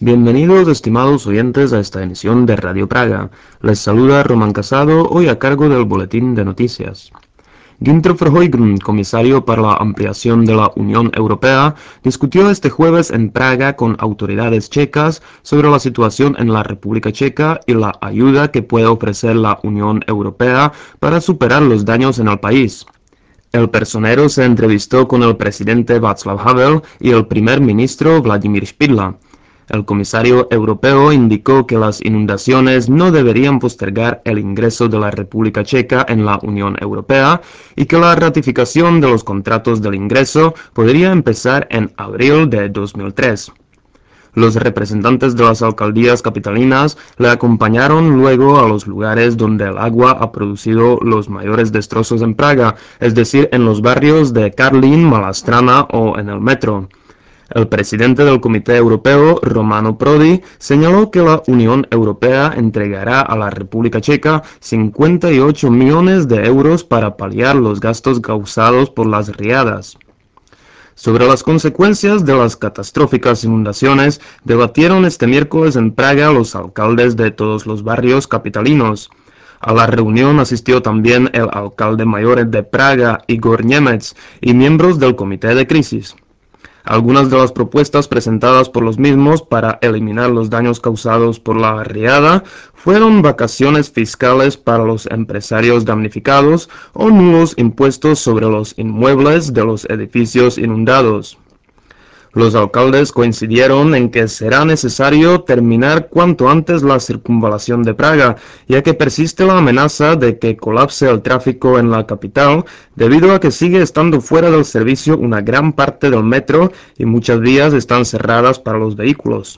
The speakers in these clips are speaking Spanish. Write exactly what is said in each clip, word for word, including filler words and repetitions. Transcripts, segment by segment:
Bienvenidos, estimados oyentes, a esta emisión de Radio Praga. Les saluda Román Casado, hoy a cargo del Boletín de Noticias. Günther Verheugen, comisario para la ampliación de la Unión Europea, discutió este jueves en Praga con autoridades checas sobre la situación en la República Checa y la ayuda que puede ofrecer la Unión Europea para superar los daños en el país. El personero se entrevistó con el presidente Václav Havel y el primer ministro Vladimír Špidla. El comisario europeo indicó que las inundaciones no deberían postergar el ingreso de la República Checa en la Unión Europea y que la ratificación de los contratos del ingreso podría empezar en abril de dos mil tres. Los representantes de las alcaldías capitalinas le acompañaron luego a los lugares donde el agua ha producido los mayores destrozos en Praga, es decir, en los barrios de Karlín, Malastrana o en el metro. El presidente del Comité Europeo, Romano Prodi, señaló que la Unión Europea entregará a la República Checa cincuenta y ocho millones de euros para paliar los gastos causados por las riadas. Sobre las consecuencias de las catastróficas inundaciones, debatieron este miércoles en Praga los alcaldes de todos los barrios capitalinos. A la reunión asistió también el alcalde mayor de Praga, Igor Němec, y miembros del Comité de Crisis. Algunas de las propuestas presentadas por los mismos para eliminar los daños causados por la riada fueron vacaciones fiscales para los empresarios damnificados o nulos impuestos sobre los inmuebles de los edificios inundados. Los alcaldes coincidieron en que será necesario terminar cuanto antes la circunvalación de Praga, ya que persiste la amenaza de que colapse el tráfico en la capital, debido a que sigue estando fuera del servicio una gran parte del metro y muchas vías están cerradas para los vehículos.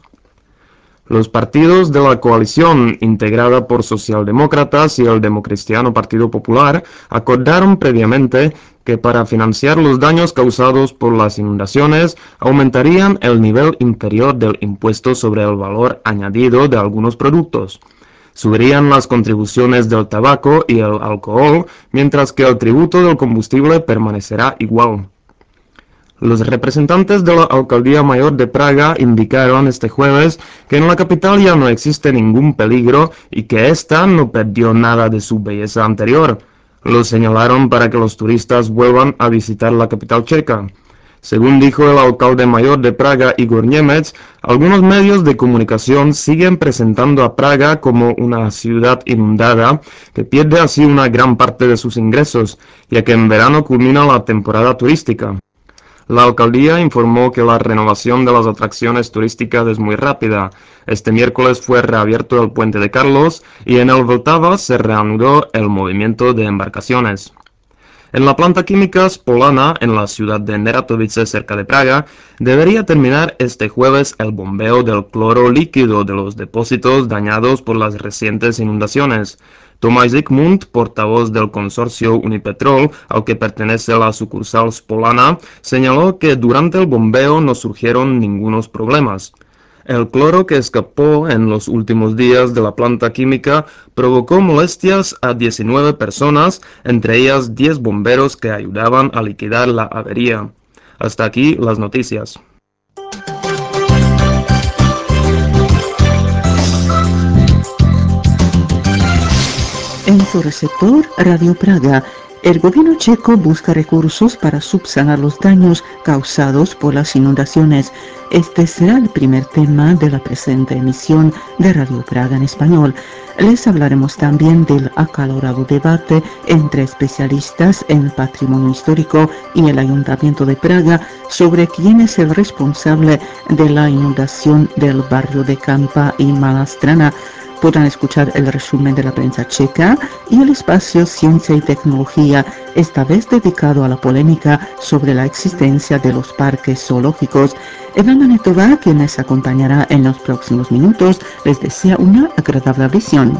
Los partidos de la coalición, integrada por socialdemócratas y el democristiano Partido Popular, acordaron previamente que para financiar los daños causados por las inundaciones aumentarían el nivel inferior del impuesto sobre el valor añadido de algunos productos. Subirían las contribuciones del tabaco y el alcohol, mientras que el tributo del combustible permanecerá igual. Los representantes de la Alcaldía Mayor de Praga indicaron este jueves que en la capital ya no existe ningún peligro y que ésta no perdió nada de su belleza anterior. Lo señalaron para que los turistas vuelvan a visitar la capital checa. Según dijo el alcalde mayor de Praga, Igor Němec, algunos medios de comunicación siguen presentando a Praga como una ciudad inundada que pierde así una gran parte de sus ingresos, ya que en verano culmina la temporada turística. La alcaldía informó que la renovación de las atracciones turísticas es muy rápida. Este miércoles fue reabierto el puente de Carlos y en el Vltava se reanudó el movimiento de embarcaciones. En la planta química Spolana, en la ciudad de Neratovice, cerca de Praga, debería terminar este jueves el bombeo del cloro líquido de los depósitos dañados por las recientes inundaciones. Tomáš Zikmund, portavoz del consorcio Unipetrol, al que pertenece la sucursal Spolana, señaló que durante el bombeo no surgieron ningunos problemas. El cloro que escapó en los últimos días de la planta química provocó molestias a diecinueve personas, entre ellas diez bomberos que ayudaban a liquidar la avería. Hasta aquí las noticias. En su receptor, Radio Praga, el gobierno checo busca recursos para subsanar los daños causados por las inundaciones. Este será el primer tema de la presente emisión de Radio Praga en español. Les hablaremos también del acalorado debate entre especialistas en patrimonio histórico y el Ayuntamiento de Praga sobre quién es el responsable de la inundación del barrio de Kampa y Malastrana. Podrán escuchar el resumen de la prensa checa y el espacio Ciencia y Tecnología, esta vez dedicado a la polémica sobre la existencia de los parques zoológicos. Eva Manetova, quien les acompañará en los próximos minutos, les desea una agradable visión.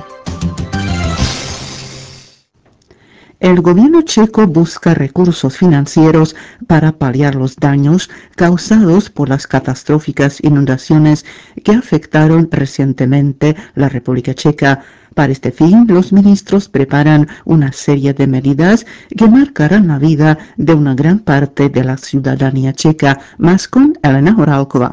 El gobierno checo busca recursos financieros para paliar los daños causados por las catastróficas inundaciones que afectaron recientemente la República Checa. Para este fin, los ministros preparan una serie de medidas que marcarán la vida de una gran parte de la ciudadanía checa. Más con Elena Horálková.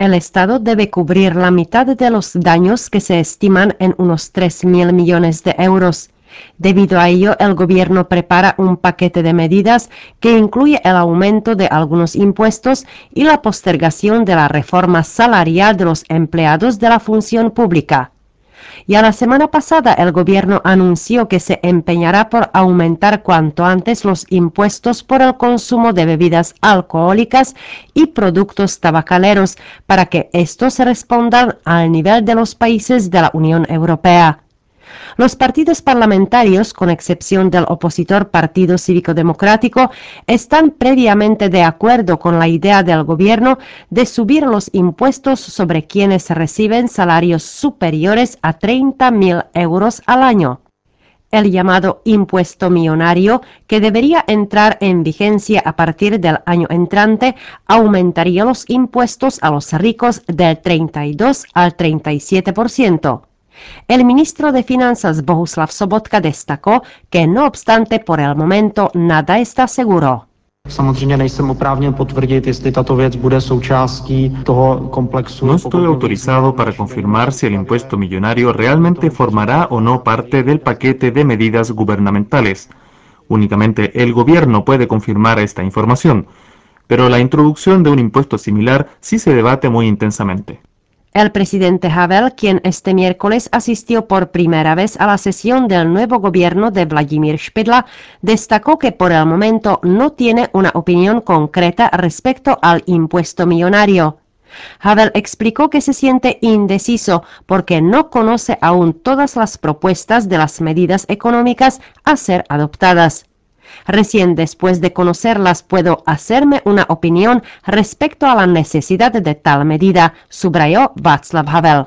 El Estado debe cubrir la mitad de los daños que se estiman en unos tres mil millones de euros. Debido a ello, el Gobierno prepara un paquete de medidas que incluye el aumento de algunos impuestos y la postergación de la reforma salarial de los empleados de la función pública. Ya la semana pasada el Gobierno anunció que se empeñará por aumentar cuanto antes los impuestos por el consumo de bebidas alcohólicas y productos tabacaleros para que estos respondan al nivel de los países de la Unión Europea. Los partidos parlamentarios, con excepción del opositor Partido Cívico Democrático, están previamente de acuerdo con la idea del gobierno de subir los impuestos sobre quienes reciben salarios superiores a treinta mil euros al año. El llamado impuesto millonario, que debería entrar en vigencia a partir del año entrante, aumentaría los impuestos a los ricos del treinta y dos al treinta y siete por ciento. El ministro de Finanzas Bohuslav Sobotka destacó que, no obstante, por el momento nada está seguro. Samozřejmě nejsem oprávněn potvrdit, jestli tato věc bude součástí toho komplexu. No estoy autorizado para confirmar si el impuesto millonario realmente formará o no parte del paquete de medidas gubernamentales. Únicamente el gobierno puede confirmar esta información, pero la introducción de un impuesto similar sí se debate muy intensamente. El presidente Havel, quien este miércoles asistió por primera vez a la sesión del nuevo gobierno de Vladimir Špidla, destacó que por el momento no tiene una opinión concreta respecto al impuesto millonario. Havel explicó que se siente indeciso porque no conoce aún todas las propuestas de las medidas económicas a ser adoptadas. Recién después de conocerlas puedo hacerme una opinión respecto a la necesidad de tal medida, subrayó Václav Havel.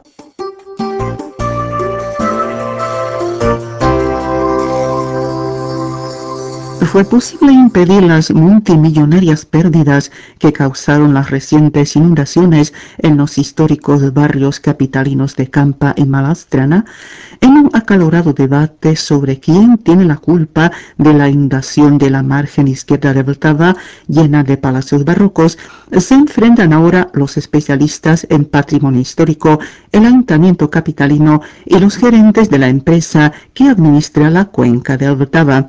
Fue posible impedir las multimillonarias pérdidas que causaron las recientes inundaciones en los históricos barrios capitalinos de Kampa y Malá en un acalorado debate sobre quién tiene la culpa de la inundación de la margen izquierda de Vltava llena de palacios barrocos. Se enfrentan ahora los especialistas en patrimonio histórico, el ayuntamiento capitalino y los gerentes de la empresa que administra la cuenca de Vltava.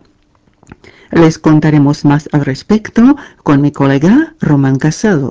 Les contaremos más al respecto con mi colega Román Casado.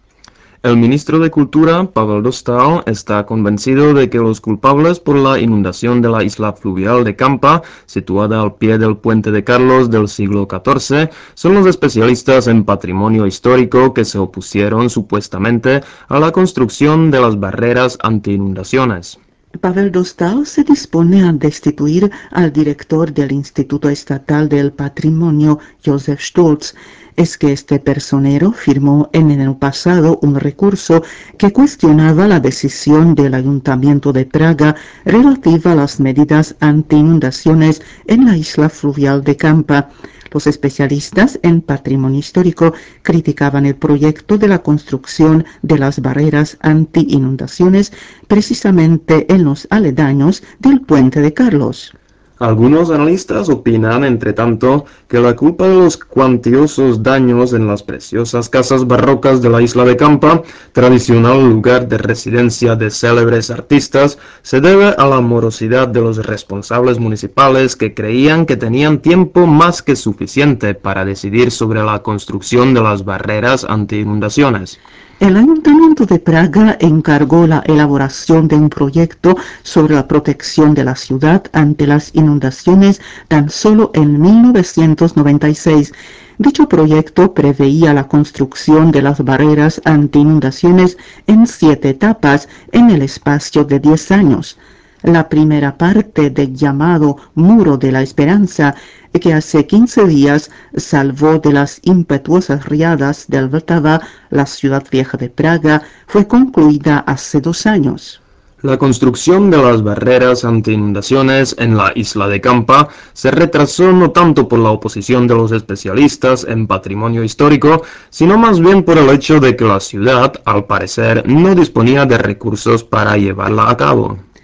El ministro de Cultura, Pavel Dostál, está convencido de que los culpables por la inundación de la isla fluvial de Kampa, situada al pie del puente de Carlos del siglo catorce, son los especialistas en patrimonio histórico que se opusieron supuestamente a la construcción de las barreras anti-inundaciones. Pavel Dostál se dispone a destituir al director del Instituto Estatal del Patrimonio, Josef Stolz. Es que este personero firmó en el pasado un recurso que cuestionaba la decisión del Ayuntamiento de Praga relativa a las medidas anti-inundaciones en la isla fluvial de Kampa. Los especialistas en patrimonio histórico criticaban el proyecto de la construcción de las barreras anti-inundaciones precisamente en los aledaños del puente de Carlos. Algunos analistas opinan, entre tanto, que la culpa de los cuantiosos daños en las preciosas casas barrocas de la isla de Kampa, tradicional lugar de residencia de célebres artistas, se debe a la morosidad de los responsables municipales que creían que tenían tiempo más que suficiente para decidir sobre la construcción de las barreras anti-inundaciones. El Ayuntamiento de Praga encargó la elaboración de un proyecto sobre la protección de la ciudad ante las inundaciones tan solo en mil novecientos noventa y seis. Dicho proyecto preveía la construcción de las barreras anti-inundaciones en siete etapas en el espacio de diez años. La primera parte del llamado Muro de la Esperanza, que hace quince días salvó de las impetuosas riadas del Vltava la ciudad vieja de Praga, fue concluida hace dos años. La construcción de las barreras anti-inundaciones en la isla de Kampa se retrasó no tanto por la oposición de los especialistas en patrimonio histórico, sino más bien por el hecho de que la ciudad, al parecer, no disponía de recursos para llevarla a cabo.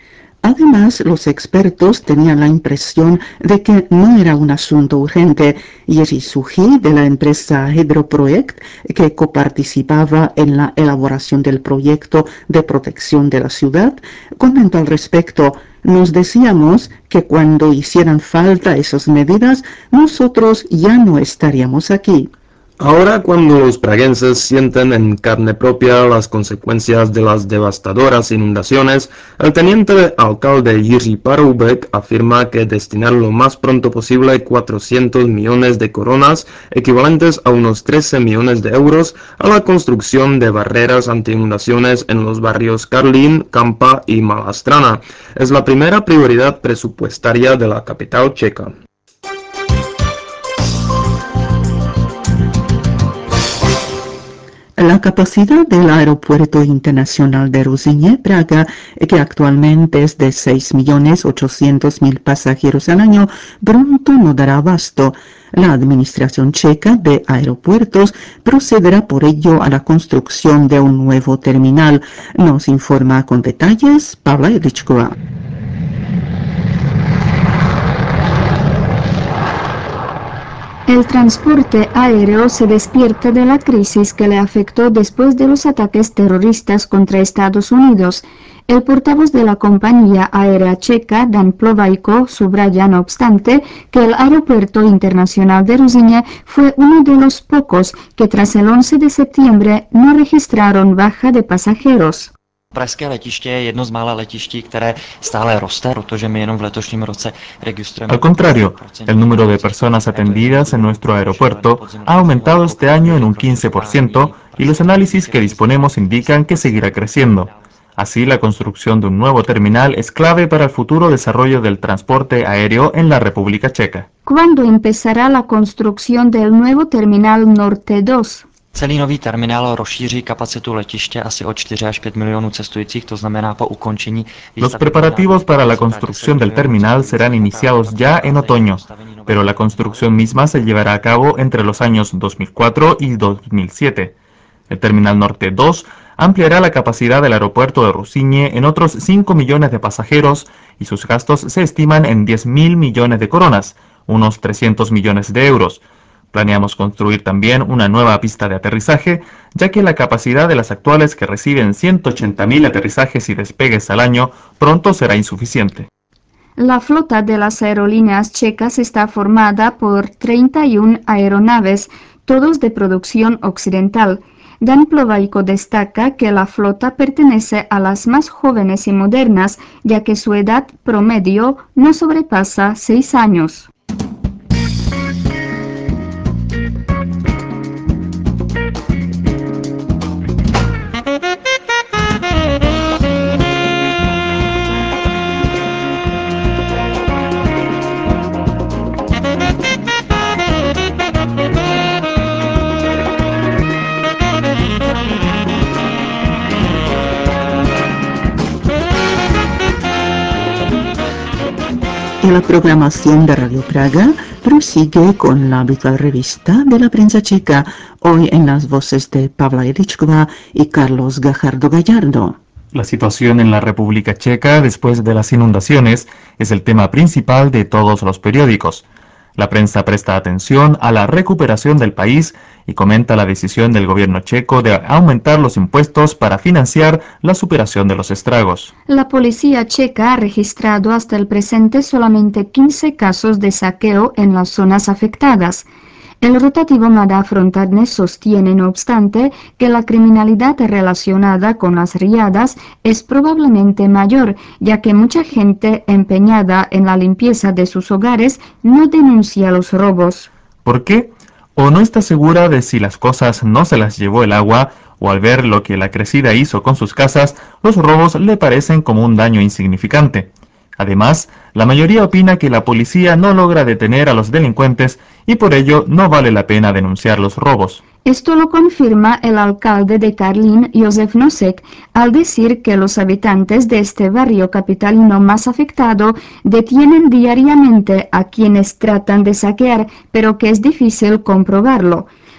Además, los expertos tenían la impresión de que no era un asunto urgente. Jiří Suchý, de la empresa Hydroprojekt, que coparticipaba en la elaboración del proyecto de protección de la ciudad, comentó al respecto: nos decíamos que cuando hicieran falta esas medidas, nosotros ya no estaríamos aquí. Ahora, cuando los praguenses sienten en carne propia las consecuencias de las devastadoras inundaciones, el teniente alcalde Jiří Paroubek afirma que destinar lo más pronto posible cuatrocientos millones de coronas, equivalentes a unos trece millones de euros, a la construcción de barreras anti-inundaciones en los barrios Karlín, Kampa y Malá es la primera prioridad presupuestaria de la capital checa. La capacidad del Aeropuerto Internacional de Ruzyně, Praga, que actualmente es de seis millones ochocientos mil pasajeros al año, pronto no dará abasto. La Administración Checa de Aeropuertos procederá por ello a la construcción de un nuevo terminal. Nos informa con detalles Pavla Jedličková. El transporte aéreo se despierta de la crisis que le afectó después de los ataques terroristas contra Estados Unidos. El portavoz de la compañía aérea checa, Dan Plovajko, subraya, no obstante, que el Aeropuerto Internacional de Ruzyně fue uno de los pocos que tras el once de septiembre no registraron baja de pasajeros. Pražské letiště je jedno z mála letiští, které stále roste, protože my jenom v letošním roce registrujeme... Al contrario, el número de personas atendidas en nuestro aeropuerto ha aumentado este año en un quince por ciento y los análisis que disponemos indican que seguirá creciendo. Así, la construcción de un nuevo terminal es clave para el futuro desarrollo del transporte aéreo en la República Checa. ¿Cuándo empezará la construcción del nuevo terminal Norte dos? Celý nový terminál rozšíří kapacitu letiště asi o čtyři až pět milionů cestujících, to znamená po ukončení... Los preparativos para la construcción del terminal serán iniciados ya en otoño, pero la construcción misma se llevará a cabo entre los años dos mil cuatro y dos mil siete. El Terminal Norte dos ampliará la capacidad del aeropuerto de Ruzyně en otros cinco millones de pasajeros y sus gastos se estiman en diez mil millones de coronas, unos trescientos millones de euros. Planeamos construir también una nueva pista de aterrizaje, ya que la capacidad de las actuales, que reciben ciento ochenta mil aterrizajes y despegues al año, pronto será insuficiente. La flota de las aerolíneas checas está formada por treinta y una aeronaves, todos de producción occidental. Dan Plovajko destaca que la flota pertenece a las más jóvenes y modernas, ya que su edad promedio no sobrepasa seis años. Y la programación de Radio Praga prosigue con la habitual revista de la prensa checa, hoy en las voces de Pavla Jedličková y Carlos Gajardo Gallardo. La situación en la República Checa después de las inundaciones es el tema principal de todos los periódicos. La prensa presta atención a la recuperación del país y comenta la decisión del gobierno checo de aumentar los impuestos para financiar la superación de los estragos. La policía checa ha registrado hasta el presente solamente quince casos de saqueo en las zonas afectadas. El rotativo Mladá Frontadne sostiene, no obstante, que la criminalidad relacionada con las riadas es probablemente mayor, ya que mucha gente empeñada en la limpieza de sus hogares no denuncia los robos. ¿Por qué? O no está segura de si las cosas no se las llevó el agua, o al ver lo que la crecida hizo con sus casas, los robos le parecen como un daño insignificante. Además, la mayoría opina que la policía no logra detener a los delincuentes y por ello no vale la pena denunciar los robos. Esto lo confirma el alcalde de Karlín, Josef Nosek, al decir que los habitantes de este barrio capitalino más afectado detienen diariamente a quienes tratan de saquear, pero que es difícil comprobarlo.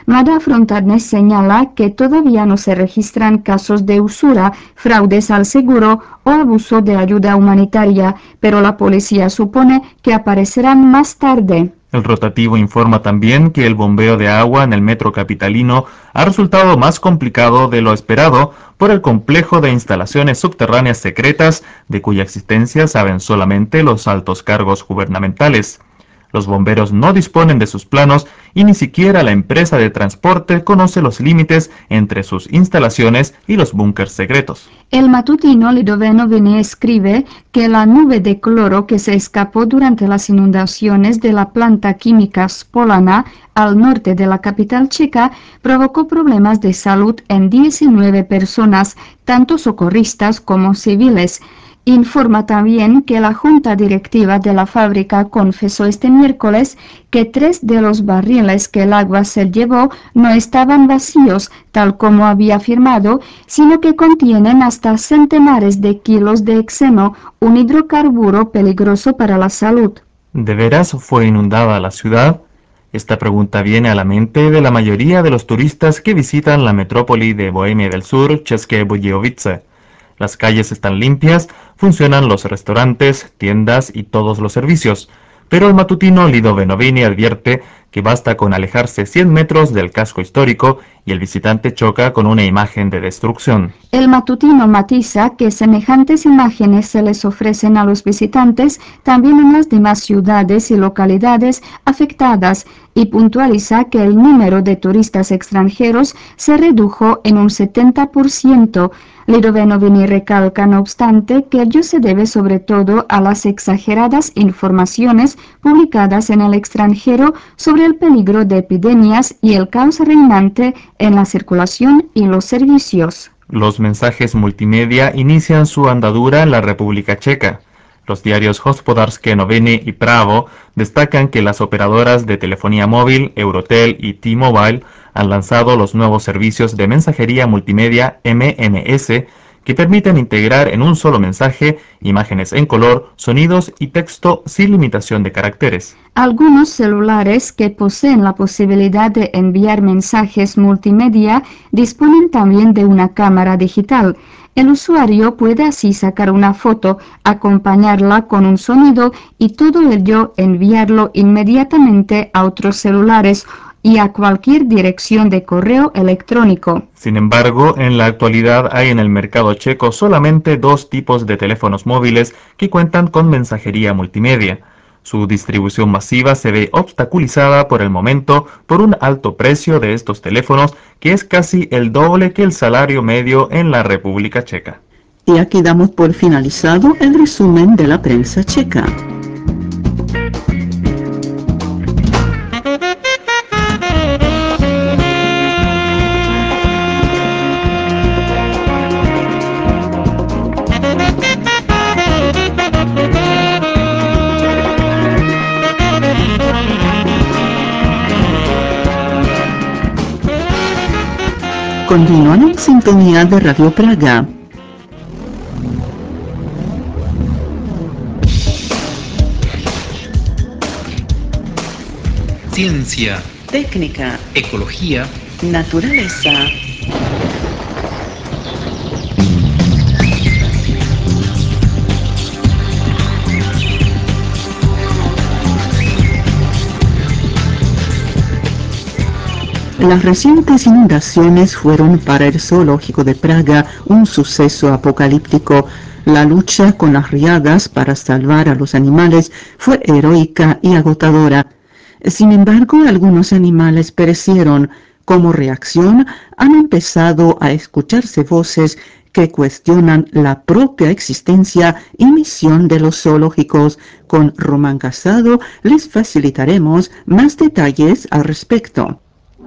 Mlada Frontadne señala que todavía no se registran casos de usura, fraudes al seguro o abuso de ayuda humanitaria, pero la policía supone que aparecerán más tarde. El rotativo informa también que el bombeo de agua en el metro capitalino ha resultado más complicado de lo esperado por el complejo de instalaciones subterráneas secretas de cuya existencia saben solamente los altos cargos gubernamentales. Los bomberos no disponen de sus planos y ni siquiera la empresa de transporte conoce los límites entre sus instalaciones y los búnkers secretos. El matutino Lidové Noviny escribe que la nube de cloro que se escapó durante las inundaciones de la planta química Spolana al norte de la capital checa provocó problemas de salud en diecinueve personas, tanto socorristas como civiles. Informa también que la junta directiva de la fábrica confesó este miércoles que tres de los barriles que el agua se llevó no estaban vacíos, tal como había afirmado, sino que contienen hasta centenares de kilos de xeno, un hidrocarburo peligroso para la salud. ¿De veras fue inundada la ciudad? Esta pregunta viene a la mente de la mayoría de los turistas que visitan la metrópoli de Bohemia del Sur, České Budějovice. Las calles están limpias, funcionan los restaurantes, tiendas y todos los servicios, pero el matutino Lidové Noviny advierte que basta con alejarse cien metros del casco histórico y el visitante choca con una imagen de destrucción. El matutino matiza que semejantes imágenes se les ofrecen a los visitantes también en las demás ciudades y localidades afectadas y puntualiza que el número de turistas extranjeros se redujo en un setenta por ciento. Lidové Noviny recalca, no obstante, que ello se debe sobre todo a las exageradas informaciones publicadas en el extranjero sobre el peligro de epidemias y el caos reinante en la circulación y los servicios. Los mensajes multimedia inician su andadura en la República Checa. Los diarios Hospodářské noviny y Právo destacan que las operadoras de telefonía móvil, Eurotel y T-Mobile han lanzado los nuevos servicios de mensajería multimedia M M S que permiten integrar en un solo mensaje imágenes en color, sonidos y texto sin limitación de caracteres. Algunos celulares que poseen la posibilidad de enviar mensajes multimedia disponen también de una cámara digital. El usuario puede así sacar una foto, acompañarla con un sonido y todo ello enviarlo inmediatamente a otros celulares y a cualquier dirección de correo electrónico. Sin embargo, en la actualidad hay en el mercado checo solamente dos tipos de teléfonos móviles que cuentan con mensajería multimedia. Su distribución masiva se ve obstaculizada por el momento por un alto precio de estos teléfonos, que es casi el doble que el salario medio en la República Checa. Y aquí damos por finalizado el resumen de la prensa checa. Continúan en sintonía de Radio Praga. Ciencia, Técnica, ecología, naturaleza. Las recientes inundaciones fueron para el zoológico de Praga un suceso apocalíptico. La lucha con las riadas para salvar a los animales fue heroica y agotadora. Sin embargo, algunos animales perecieron. Como reacción, han empezado a escucharse voces que cuestionan la propia existencia y misión de los zoológicos. Con Román Casado les facilitaremos más detalles al respecto.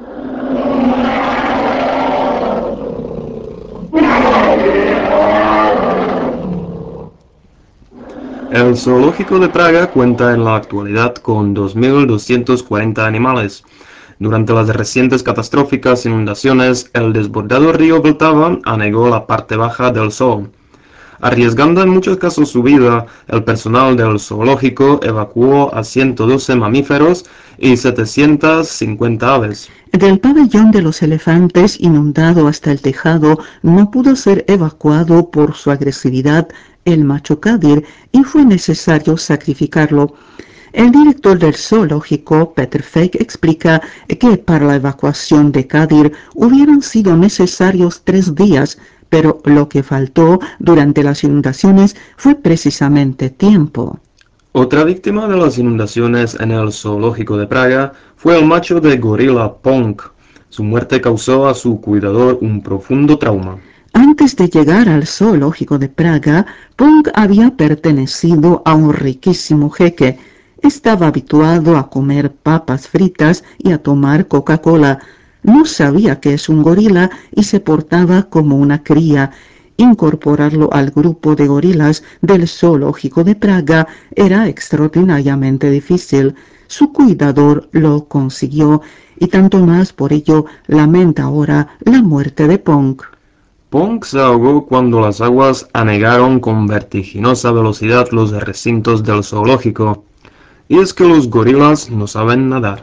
El zoológico de Praga cuenta en la actualidad con dos mil doscientos cuarenta animales. Durante las recientes catastróficas inundaciones, el desbordado río Vltava anegó la parte baja del zoo. Arriesgando en muchos casos su vida, el personal del zoológico evacuó a ciento doce mamíferos y setecientas cincuenta aves. Del pabellón de los elefantes, inundado hasta el tejado, no pudo ser evacuado por su agresividad el macho Kadir y fue necesario sacrificarlo. El director del zoológico, Peter Fake, explica que para la evacuación de Kadir hubieran sido necesarios tres días, pero lo que faltó durante las inundaciones fue precisamente tiempo. Otra víctima de las inundaciones en el zoológico de Praga fue el macho de gorila Pong. Su muerte causó a su cuidador un profundo trauma. Antes de llegar al zoológico de Praga, Pong había pertenecido a un riquísimo jeque. Estaba habituado a comer papas fritas y a tomar Coca-Cola. No sabía que es un gorila y se portaba como una cría. Incorporarlo al grupo de gorilas del zoológico de Praga era extraordinariamente difícil. Su cuidador lo consiguió y tanto más por ello lamenta ahora la muerte de Pong. Pong se ahogó cuando las aguas anegaron con vertiginosa velocidad los recintos del zoológico. Y es que los gorilas no saben nadar.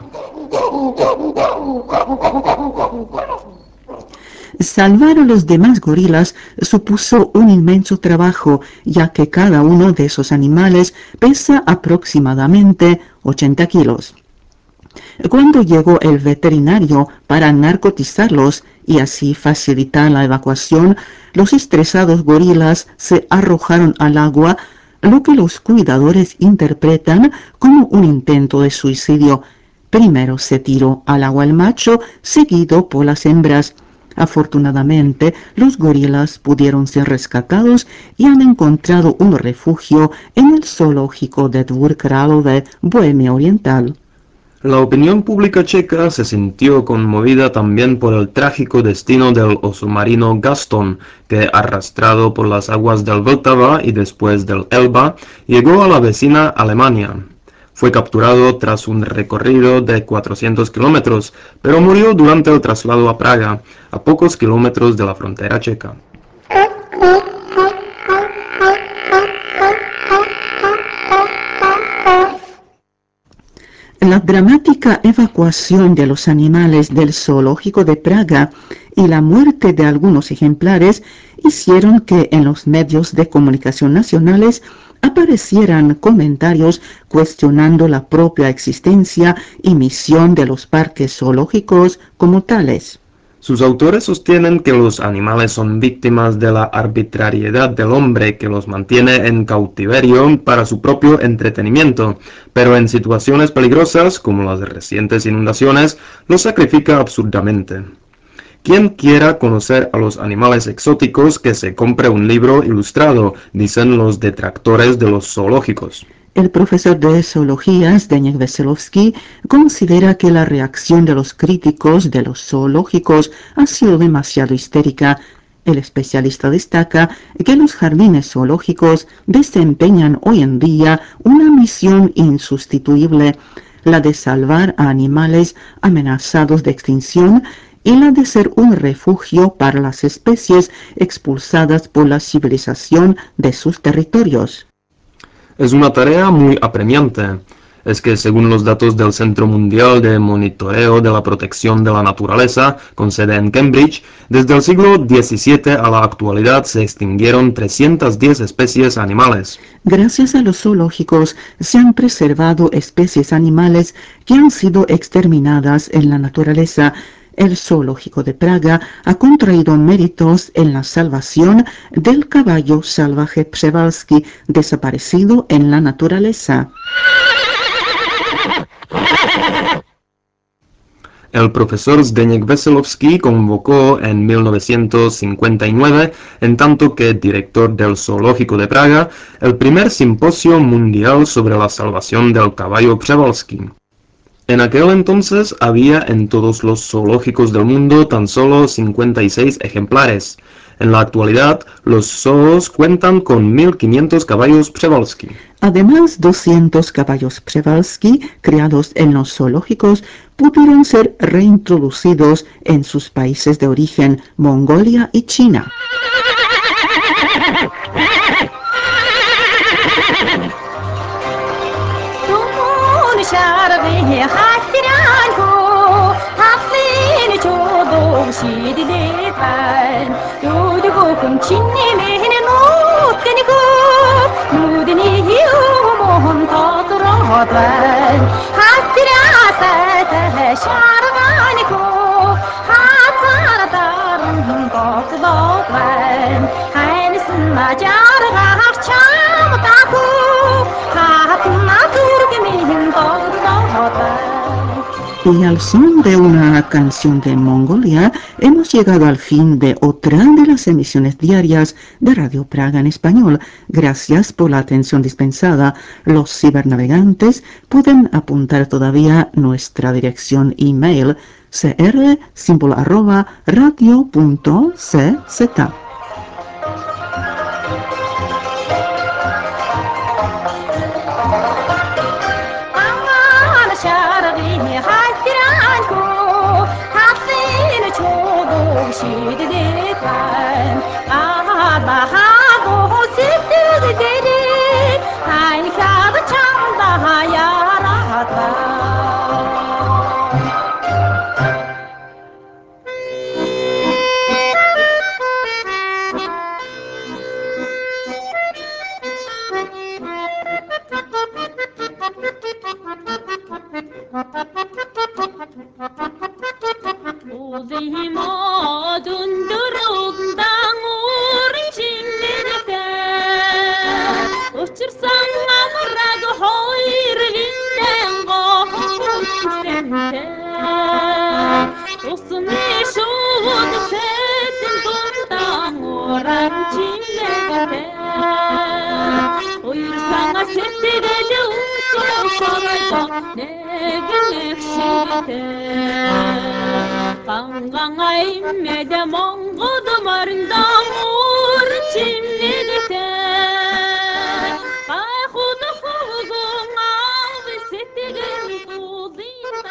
Salvar a los demás gorilas supuso un inmenso trabajo, ya que cada uno de esos animales pesa aproximadamente ochenta kilos. Cuando llegó el veterinario para narcotizarlos y así facilitar la evacuación, los estresados gorilas se arrojaron al agua, lo que los cuidadores interpretan como un intento de suicidio. Primero se tiró al agua el macho, seguido por las hembras. Afortunadamente, los gorilas pudieron ser rescatados y han encontrado un refugio en el zoológico de Dvůr Králové, Bohemia Oriental. La opinión pública checa se sintió conmovida también por el trágico destino del oso marino Gaston, que arrastrado por las aguas del Vltava y después del Elba, llegó a la vecina Alemania. Fue capturado tras un recorrido de cuatrocientos kilómetros, pero murió durante el traslado a Praga, a pocos kilómetros de la frontera checa. La dramática evacuación de los animales del zoológico de Praga y la muerte de algunos ejemplares hicieron que en los medios de comunicación nacionales aparecieran comentarios cuestionando la propia existencia y misión de los parques zoológicos como tales. Sus autores sostienen que los animales son víctimas de la arbitrariedad del hombre que los mantiene en cautiverio para su propio entretenimiento, pero en situaciones peligrosas, como las recientes inundaciones, los sacrifica absurdamente. Quien quiera conocer a los animales exóticos, que se compre un libro ilustrado, dicen los detractores de los zoológicos. El profesor de zoología, Zdeněk Veselovský, considera que la reacción de los críticos de los zoológicos ha sido demasiado histérica. El especialista destaca que los jardines zoológicos desempeñan hoy en día una misión insustituible, la de salvar a animales amenazados de extinción y la de ser un refugio para las especies expulsadas por la civilización de sus territorios. Es una tarea muy apremiante. Es que según los datos del Centro Mundial de Monitoreo de la Protección de la Naturaleza, con sede en Cambridge, desde el siglo diecisiete a la actualidad se extinguieron trescientas diez especies animales. Gracias a los zoológicos se han preservado especies animales que han sido exterminadas en la naturaleza. El zoológico de Praga ha contraído méritos en la salvación del caballo salvaje Przewalski, desaparecido en la naturaleza. El profesor Zdeněk Veselovský convocó en mil novecientos cincuenta y nueve, en tanto que director del Zoológico de Praga, el primer simposio mundial sobre la salvación del caballo Przewalski. En aquel entonces había en todos los zoológicos del mundo tan solo cincuenta y seis ejemplares. En la actualidad, los zoos cuentan con mil quinientos caballos Przewalski. Además, doscientos caballos Przewalski, criados en los zoológicos, pudieron ser reintroducidos en sus países de origen, Mongolia y China. 시디디탄 두두고군 친님의 노트니고 누드니 히우몬 더들어던 하트라사다 샤르가니고 하트라다른 더들어던 하이니슨 마자르가 참다고 하트나 두르기민 더들어던. Y al son de una canción de Mongolia, hemos llegado al fin de otra de las emisiones diarias de Radio Praga en español. Gracias por la atención dispensada. Los cibernavegantes pueden apuntar todavía nuestra dirección email cr símbolo arroba radio punto cz. 시디디탄 아바하고 시디디디 하이카도 참다 야라다 강강아임메데 몽고도 마른다 모르침니데 아이후도 후궁아위 시티근 구빈다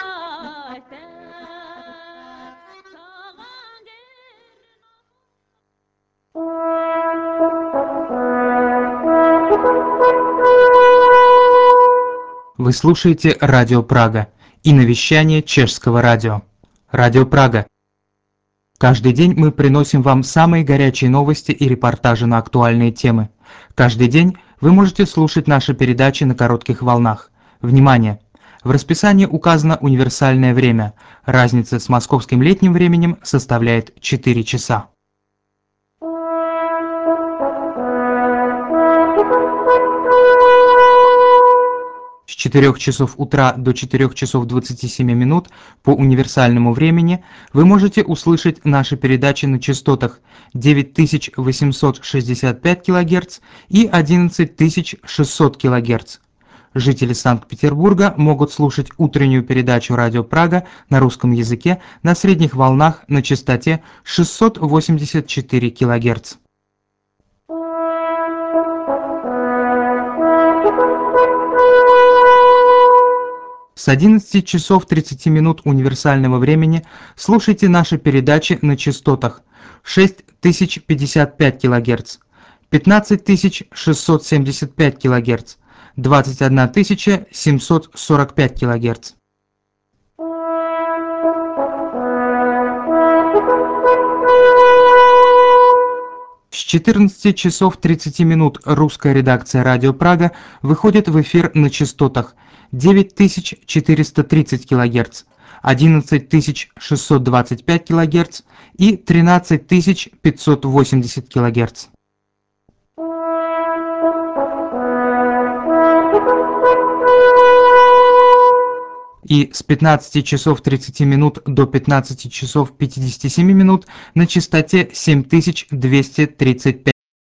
Вы слушаете Радио Прага и навещание чешского радио. Радио Прага. Каждый день мы приносим вам самые горячие новости и репортажи на актуальные темы. Каждый день вы можете слушать наши передачи на коротких волнах. Внимание! В расписании указано универсальное время. Разница с московским летним временем составляет четыре часа. С четырёх часов утра до четырёх часов двадцати семи минут по универсальному времени вы можете услышать наши передачи на частотах девять тысяч восемьсот шестьдесят пять килогерц и одиннадцать тысяч шестьсот килогерц. Жители Санкт-Петербурга могут слушать утреннюю передачу «Радио Прага» на русском языке на средних волнах на частоте шестьсот восемьдесят четыре килогерц. С одиннадцати часов тридцати минут универсального времени слушайте наши передачи на частотах шесть тысяч пятьдесят пять килогерц, пятнадцать тысяч шестьсот семьдесят пять килогерц, двадцать одна тысяча семьсот сорок пять килогерц. С четырнадцати часов тридцати минут русская редакция «Радио Прага» выходит в эфир на частотах девять тысяч четыреста тридцать килогерц, одиннадцать тысяч шестьсот двадцать пять килогерц и тринадцать тысяч пятьсот восемьдесят килогерц. И с пятнадцати часов тридцати минут до пятнадцати часов пятидесяти семи минут на частоте семь тысяч двести тридцать пять